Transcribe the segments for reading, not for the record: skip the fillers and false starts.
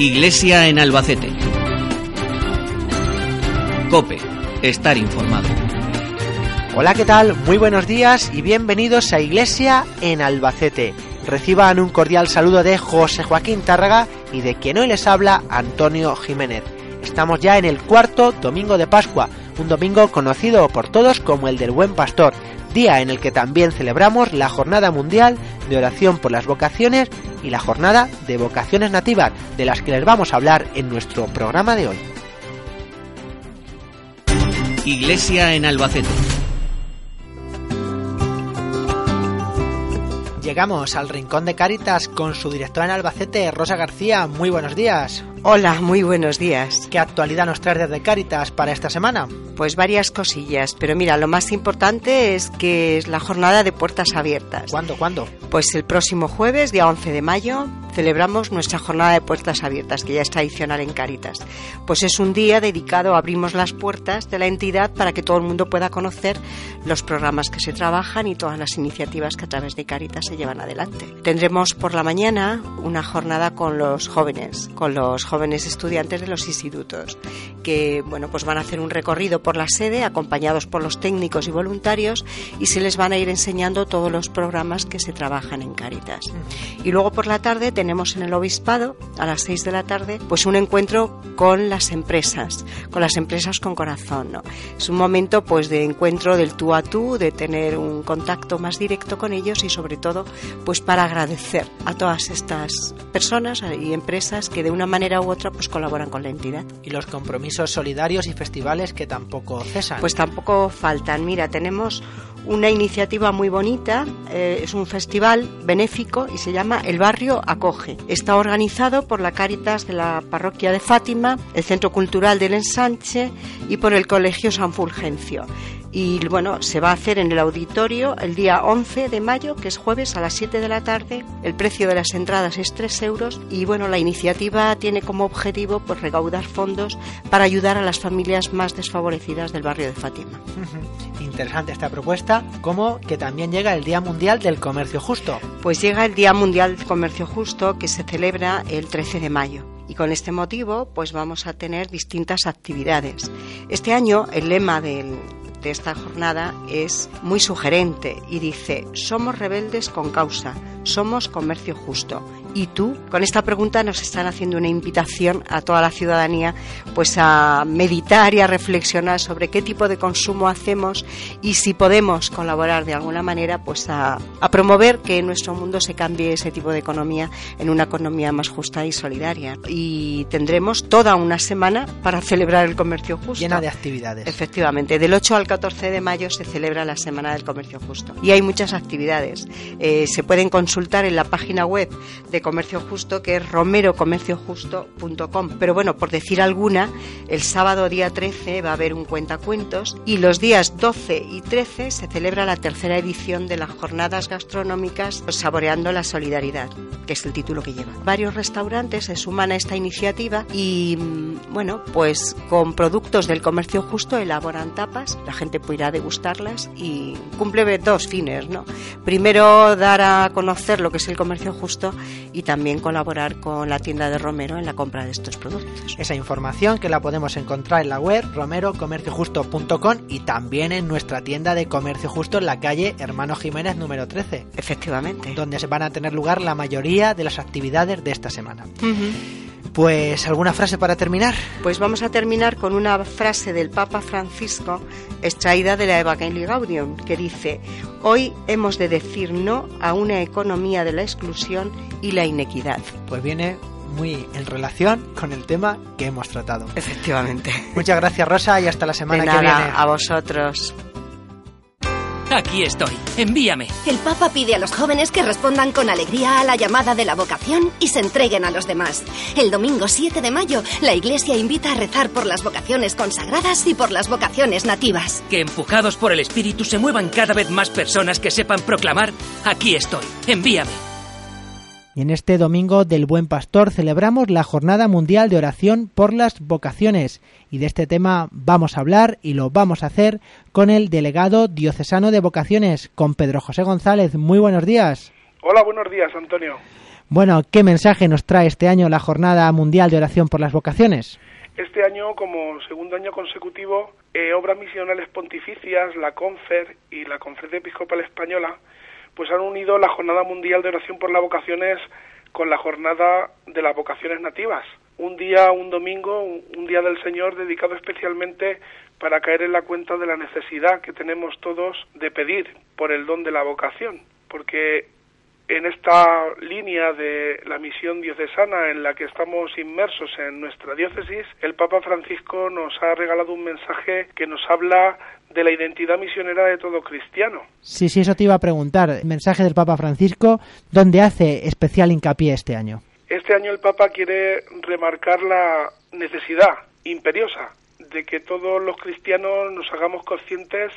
Iglesia en Albacete. COPE. Estar informado. Hola, ¿qué tal? Muy buenos días y bienvenidos a Iglesia en Albacete. Reciban un cordial saludo de José Joaquín Tárraga y de quien hoy les habla, Antonio Jiménez. Estamos ya en el cuarto domingo de Pascua, un domingo conocido por todos como el del Buen Pastor, día en el que también celebramos la Jornada Mundial de Oración por las Vocaciones y la Jornada de Vocaciones Nativas, de las que les vamos a hablar en nuestro programa de hoy. Iglesia en Albacete. Llegamos al Rincón de Cáritas con su directora en Albacete, Rosa García. Muy buenos días. Hola, muy buenos días. ¿Qué actualidad nos traes desde Cáritas para esta semana? Pues varias cosillas, pero mira, lo más importante es que es la jornada de puertas abiertas. ¿Cuándo? Pues el próximo jueves, día 11 de mayo, celebramos nuestra jornada de puertas abiertas, que ya es tradicional en Cáritas. Pues es un día dedicado, abrimos las puertas de la entidad para que todo el mundo pueda conocer los programas que se trabajan y todas las iniciativas que a través de Cáritas se llevan adelante. Tendremos por la mañana una jornada con los jóvenes estudiantes de los institutos, que pues van a hacer un recorrido por la sede acompañados por los técnicos y voluntarios y se les van a ir enseñando todos los programas que se trabajan en Cáritas. Y luego por la tarde tenemos en el Obispado, a las 6 de la tarde, pues un encuentro con las empresas con corazón, ¿no? Es un momento pues de encuentro del tú a tú, de tener un contacto más directo con ellos y sobre todo pues para agradecer a todas estas personas y empresas que de una manera u otra pues colaboran con la entidad. Y los compromisos solidarios y festivales que tampoco cesan. Pues tampoco faltan. Mira, tenemos una iniciativa muy bonita, es un festival benéfico y se llama El Barrio Acoge. Está organizado por la Cáritas de la Parroquia de Fátima, el Centro Cultural del Ensanche y por el Colegio San Fulgencio. Y se va a hacer en el auditorio el día 11 de mayo, que es jueves, a las 7 de la tarde. El precio de las entradas es 3 euros y la iniciativa tiene como objetivo pues recaudar fondos para ayudar a las familias más desfavorecidas del barrio de Fátima. Interesante esta propuesta, como que también llega el Día Mundial del Comercio Justo. Pues llega el Día Mundial del Comercio Justo, que se celebra el 13 de mayo. Y con este motivo pues vamos a tener distintas actividades. Este año el lema de esta jornada es muy sugerente y dice: somos rebeldes con causa, somos comercio justo. ¿Y tú? Con esta pregunta nos están haciendo una invitación a toda la ciudadanía pues a meditar y a reflexionar sobre qué tipo de consumo hacemos y si podemos colaborar de alguna manera pues a promover que en nuestro mundo se cambie ese tipo de economía en una economía más justa y solidaria. Y tendremos toda una semana para celebrar el comercio justo. Llena de actividades. Efectivamente, del 8 al 14 de mayo se celebra la Semana del Comercio Justo. Y hay muchas actividades. Se pueden consultar en la página web de Comercio Justo, que es romerocomerciojusto.com. Pero por decir alguna, el sábado día 13 va a haber un cuentacuentos y los días 12 y 13 se celebra la tercera edición de las jornadas gastronómicas Saboreando la Solidaridad, que es el título que lleva. Varios restaurantes se suman a esta iniciativa y, pues con productos del comercio justo elaboran tapas. La gente podrá degustarlas y cumple dos fines, ¿no? Primero, dar a conocer lo que es el comercio justo y también colaborar con la tienda de Romero en la compra de estos productos. Esa información que la podemos encontrar en la web romerocomerciojusto.com y también en nuestra tienda de Comercio Justo en la calle Hermano Jiménez número 13. Efectivamente. Donde se van a tener lugar la mayoría de las actividades de esta semana. Uh-huh. Pues, ¿alguna frase para terminar? Pues vamos a terminar con una frase del Papa Francisco extraída de la Evangelii Gaudium, que dice: hoy hemos de decir no a una economía de la exclusión y la inequidad. Pues viene muy en relación con el tema que hemos tratado. Efectivamente. Muchas gracias, Rosa, y hasta la semana que viene. A vosotros. Aquí estoy, envíame. El Papa pide a los jóvenes que respondan con alegría a la llamada de la vocación y se entreguen a los demás. El domingo 7 de mayo, la Iglesia invita a rezar por las vocaciones consagradas y por las vocaciones nativas. Que empujados por el Espíritu se muevan cada vez más personas que sepan proclamar: aquí estoy, envíame. Y en este domingo del Buen Pastor celebramos la Jornada Mundial de Oración por las Vocaciones. Y de este tema vamos a hablar y lo vamos a hacer con el delegado diocesano de vocaciones, con Pedro José González. Muy buenos días. Hola, buenos días, Antonio. Bueno, ¿qué mensaje nos trae este año la Jornada Mundial de Oración por las Vocaciones? Este año, como segundo año consecutivo, Obras Misionales Pontificias, la CONFER y la Conferencia Episcopal Española, pues han unido la Jornada Mundial de Oración por las Vocaciones con la Jornada de las Vocaciones Nativas. Un día, un domingo, un día del Señor dedicado especialmente para caer en la cuenta de la necesidad que tenemos todos de pedir por el don de la vocación, porque en esta línea de la misión diocesana en la que estamos inmersos en nuestra diócesis, el Papa Francisco nos ha regalado un mensaje que nos habla de la identidad misionera de todo cristiano. Sí, eso te iba a preguntar. El mensaje del Papa Francisco, ¿dónde hace especial hincapié este año? Este año el Papa quiere remarcar la necesidad imperiosa de que todos los cristianos nos hagamos conscientes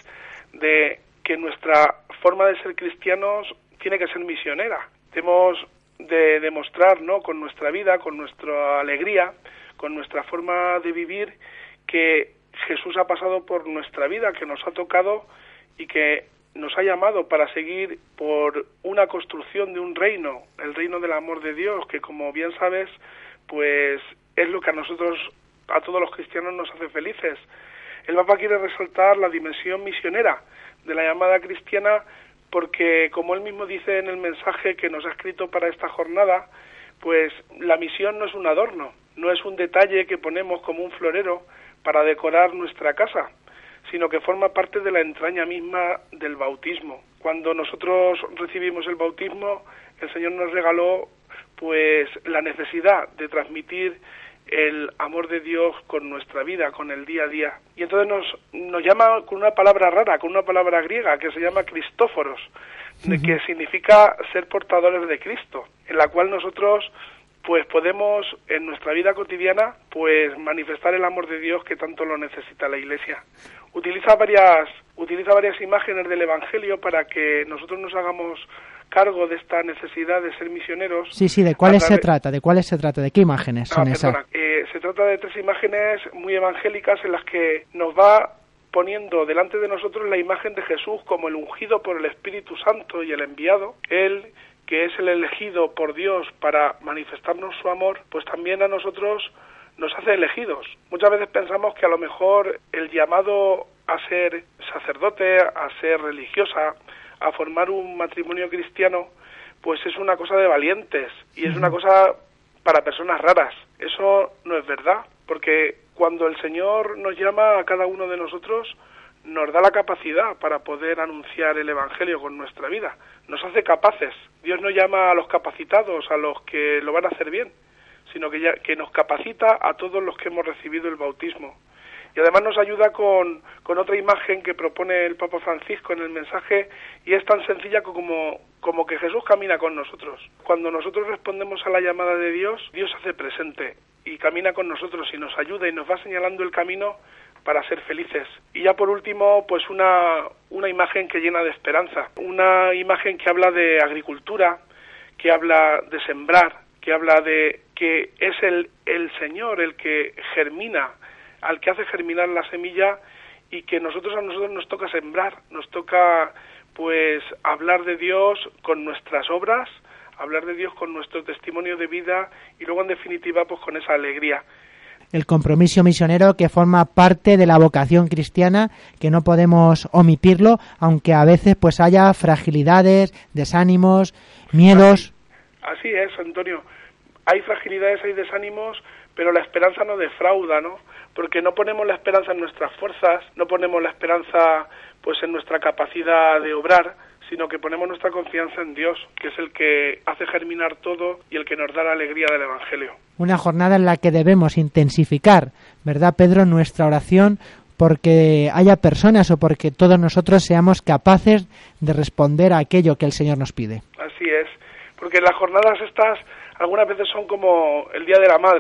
de que nuestra forma de ser cristianos tiene que ser misionera. Tenemos de demostrar, ¿no?, con nuestra vida, con nuestra alegría, con nuestra forma de vivir, que Jesús ha pasado por nuestra vida, que nos ha tocado y que nos ha llamado para seguir por una construcción de un reino, el reino del amor de Dios, que como bien sabes, pues es lo que a nosotros, a todos los cristianos, nos hace felices. El Papa quiere resaltar la dimensión misionera de la llamada cristiana, porque como él mismo dice en el mensaje que nos ha escrito para esta jornada, pues la misión no es un adorno, no es un detalle que ponemos como un florero para decorar nuestra casa, sino que forma parte de la entraña misma del bautismo. Cuando nosotros recibimos el bautismo, el Señor nos regaló pues la necesidad de transmitir el amor de Dios con nuestra vida, con el día a día. Y entonces nos llama con una palabra rara, con una palabra griega que se llama Cristóforos, que significa ser portadores de Cristo, en la cual nosotros pues podemos en nuestra vida cotidiana pues manifestar el amor de Dios que tanto lo necesita la Iglesia. Utiliza varias imágenes del Evangelio para que nosotros nos hagamos cargo de esta necesidad de ser misioneros. Sí, ¿de cuáles se trata? ¿De cuáles se trata? ¿De qué imágenes son esas? Se trata de 3 imágenes muy evangélicas en las que nos va poniendo delante de nosotros la imagen de Jesús como el ungido por el Espíritu Santo y el enviado. Él, que es el elegido por Dios para manifestarnos su amor, pues también a nosotros nos hace elegidos. Muchas veces pensamos que a lo mejor el llamado a ser sacerdote, a ser religiosa, a formar un matrimonio cristiano, pues es una cosa de valientes y es una cosa para personas raras. Eso no es verdad, porque cuando el Señor nos llama a cada uno de nosotros, nos da la capacidad para poder anunciar el Evangelio con nuestra vida. Nos hace capaces. Dios no llama a los capacitados, a los que lo van a hacer bien, sino que nos capacita a todos los que hemos recibido el bautismo. Y además nos ayuda con otra imagen que propone el Papa Francisco en el mensaje, y es tan sencilla como que Jesús camina con nosotros. Cuando nosotros respondemos a la llamada de Dios, Dios se hace presente y camina con nosotros y nos ayuda y nos va señalando el camino para ser felices. Y ya por último, pues una imagen que llena de esperanza, una imagen que habla de agricultura, que habla de sembrar, que habla de que es el Señor el que germina, al que hace germinar la semilla, y que a nosotros nos toca sembrar, nos toca pues hablar de Dios con nuestras obras, hablar de Dios con nuestro testimonio de vida y luego en definitiva pues con esa alegría. El compromiso misionero que forma parte de la vocación cristiana, que no podemos omitirlo, aunque a veces pues haya fragilidades, desánimos, miedos. Así es, Antonio. Hay fragilidades, hay desánimos, pero la esperanza no defrauda, ¿no? Porque no ponemos la esperanza en nuestras fuerzas, no ponemos la esperanza pues en nuestra capacidad de obrar, sino que ponemos nuestra confianza en Dios, que es el que hace germinar todo y el que nos da la alegría del Evangelio. Una jornada en la que debemos intensificar, ¿verdad, Pedro?, nuestra oración porque haya personas o porque todos nosotros seamos capaces de responder a aquello que el Señor nos pide. Así es, porque las jornadas estas algunas veces son como el Día de la Madre,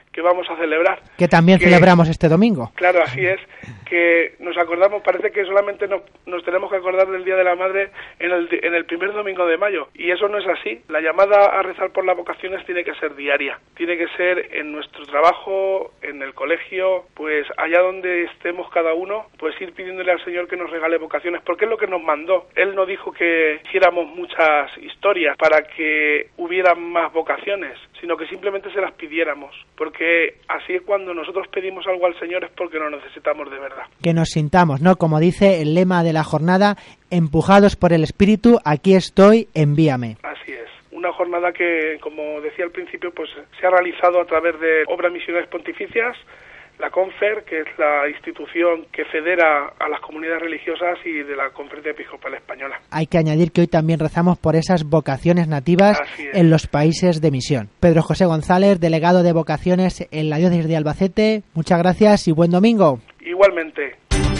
que vamos a celebrar. Que también celebramos este domingo. Claro, así es, que nos acordamos, parece que solamente nos tenemos que acordar del Día de la Madre en el primer domingo de mayo, y eso no es así. La llamada a rezar por las vocaciones tiene que ser diaria, tiene que ser en nuestro trabajo, en el colegio, pues allá donde estemos cada uno, pues ir pidiéndole al Señor que nos regale vocaciones, porque es lo que nos mandó. Él no dijo que hiciéramos muchas historias para que hubiera más vocaciones, sino que simplemente se las pidiéramos, porque así es cuando nosotros pedimos algo al Señor, es porque lo necesitamos de verdad. Que nos sintamos, ¿no? Como dice el lema de la jornada, empujados por el Espíritu, aquí estoy, envíame. Así es. Una jornada que, como decía al principio, pues se ha realizado a través de Obras Misionales Pontificias, la CONFER, que es la institución que federa a las comunidades religiosas, y de la Conferencia Episcopal Española. Hay que añadir que hoy también rezamos por esas vocaciones nativas en los países de misión. Pedro José González, delegado de vocaciones en la diócesis de Albacete, muchas gracias y buen domingo. Igualmente.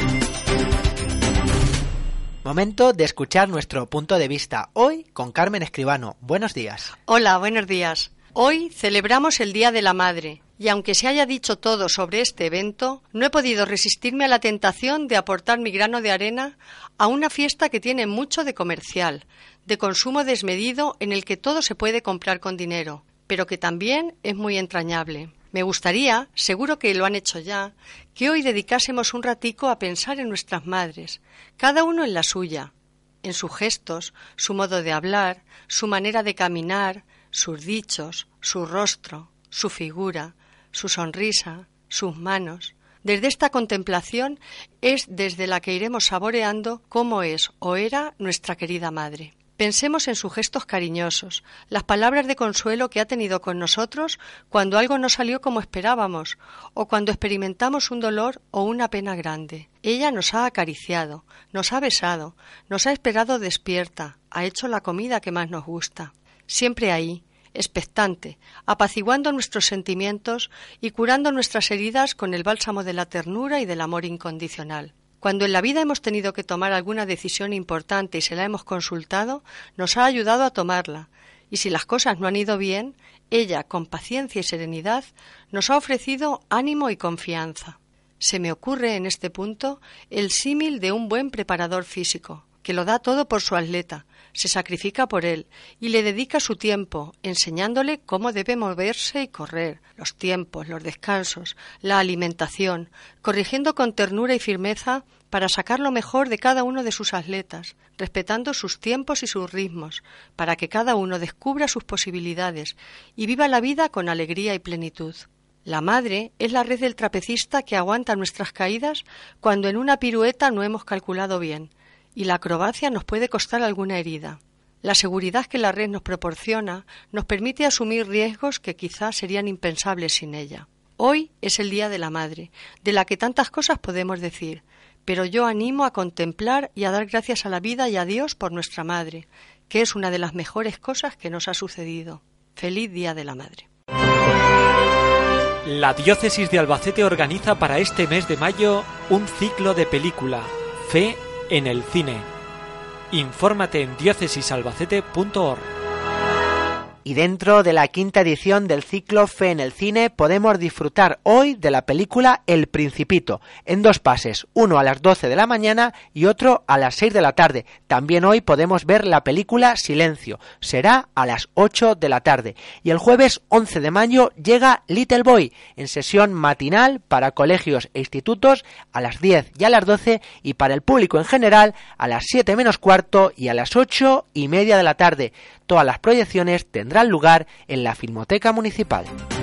Momento de escuchar nuestro punto de vista, hoy con Carmen Escribano. Buenos días. Hola, buenos días. Hoy celebramos el Día de la Madre. Y aunque se haya dicho todo sobre este evento, no he podido resistirme a la tentación de aportar mi grano de arena a una fiesta que tiene mucho de comercial, de consumo desmedido en el que todo se puede comprar con dinero, pero que también es muy entrañable. Me gustaría, seguro que lo han hecho ya, que hoy dedicásemos un ratico a pensar en nuestras madres, cada uno en la suya, en sus gestos, su modo de hablar, su manera de caminar, sus dichos, su rostro, su figura, su sonrisa, sus manos. Desde esta contemplación es desde la que iremos saboreando cómo es o era nuestra querida madre. Pensemos en sus gestos cariñosos, las palabras de consuelo que ha tenido con nosotros cuando algo no salió como esperábamos o cuando experimentamos un dolor o una pena grande. Ella nos ha acariciado, nos ha besado, nos ha esperado despierta, ha hecho la comida que más nos gusta. Siempre ahí, expectante, apaciguando nuestros sentimientos y curando nuestras heridas con el bálsamo de la ternura y del amor incondicional. Cuando en la vida hemos tenido que tomar alguna decisión importante y se la hemos consultado, nos ha ayudado a tomarla, y si las cosas no han ido bien, ella, con paciencia y serenidad, nos ha ofrecido ánimo y confianza. Se me ocurre en este punto el símil de un buen preparador físico, que lo da todo por su atleta, se sacrifica por él y le dedica su tiempo, enseñándole cómo debe moverse y correr, los tiempos, los descansos, la alimentación, corrigiendo con ternura y firmeza para sacar lo mejor de cada uno de sus atletas, respetando sus tiempos y sus ritmos, para que cada uno descubra sus posibilidades y viva la vida con alegría y plenitud. La madre es la red del trapecista que aguanta nuestras caídas cuando en una pirueta no hemos calculado bien, y la acrobacia nos puede costar alguna herida. La seguridad que la red nos proporciona nos permite asumir riesgos que quizás serían impensables sin ella. Hoy es el Día de la Madre, de la que tantas cosas podemos decir, pero yo animo a contemplar y a dar gracias a la vida y a Dios por nuestra Madre, que es una de las mejores cosas que nos ha sucedido. Feliz Día de la Madre. La Diócesis de Albacete organiza para este mes de mayo un ciclo de película, Fe en el cine. Infórmate en diócesisalbacete.org. Y dentro de la quinta edición del ciclo Fe en el cine podemos disfrutar hoy de la película El Principito, en dos pases, uno a las 12 de la mañana y otro a las 6 de la tarde. También hoy podemos ver la película Silencio, será a las 8 de la tarde. Y el jueves 11 de mayo llega Little Boy, en sesión matinal para colegios e institutos a las 10 y a las 12 y para el público en general a las 7 menos cuarto y a las 8:30 de la tarde. Todas las proyecciones tendrán lugar en la Filmoteca Municipal.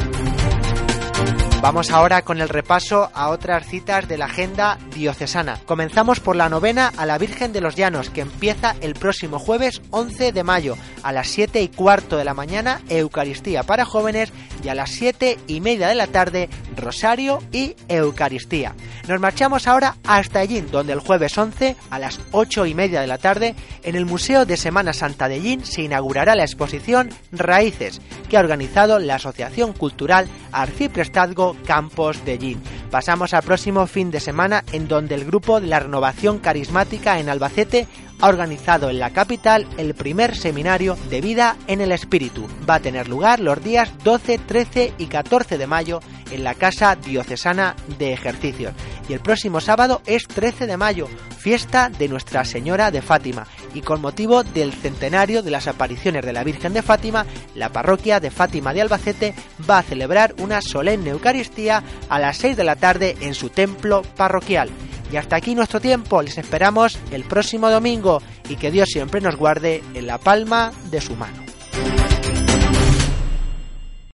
Vamos ahora con el repaso a otras citas de la agenda diocesana. Comenzamos por la novena a la Virgen de los Llanos, que empieza el próximo jueves 11 de mayo. A las 7:15 de la mañana, Eucaristía para jóvenes, y a las 7:30 de la tarde, Rosario y Eucaristía. Nos marchamos ahora hasta Ellín, donde el jueves 11, a las 8:30 de la tarde, en el Museo de Semana Santa de Ellín se inaugurará la exposición Raíces, que ha organizado la Asociación Cultural Arciprestazgo Campos de Ellín. Pasamos al próximo fin de semana, en donde el grupo de la Renovación Carismática en Albacete ha organizado en la capital el primer seminario de vida en el espíritu. Va a tener lugar los días 12, 13 y 14 de mayo en la Casa Diocesana de Ejercicios. Y el próximo sábado es 13 de mayo, fiesta de Nuestra Señora de Fátima. Y con motivo del centenario de las apariciones de la Virgen de Fátima, la parroquia de Fátima de Albacete va a celebrar una solemne Eucaristía a las 6 de la tarde en su templo parroquial. Y hasta aquí nuestro tiempo, les esperamos el próximo domingo y que Dios siempre nos guarde en la palma de su mano.